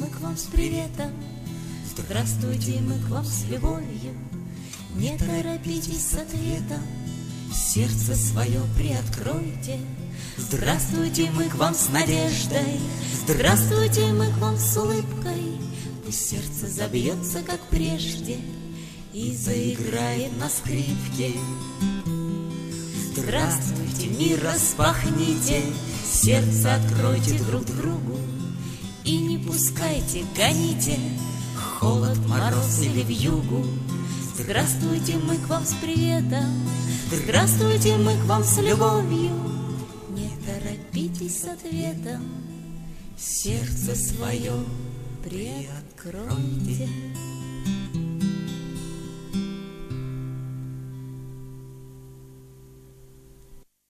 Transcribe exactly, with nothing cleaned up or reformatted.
мы к вам с приветом, здравствуйте, мы к вам с любовью. Не торопитесь с ответом, сердце свое приоткройте. Здравствуйте, мы к вам с надеждой, здравствуйте, мы к вам с улыбкой. Пусть сердце забьется, как прежде, и заиграет на скрипке. Здравствуйте, мир распахните, сердце откройте друг другу. И не пускайте, гоните холод, мороз или вьюгу. Здравствуйте, мы к вам с приветом, здравствуйте, мы к вам с любовью. Не торопитесь с ответом, сердце свое приоткройте.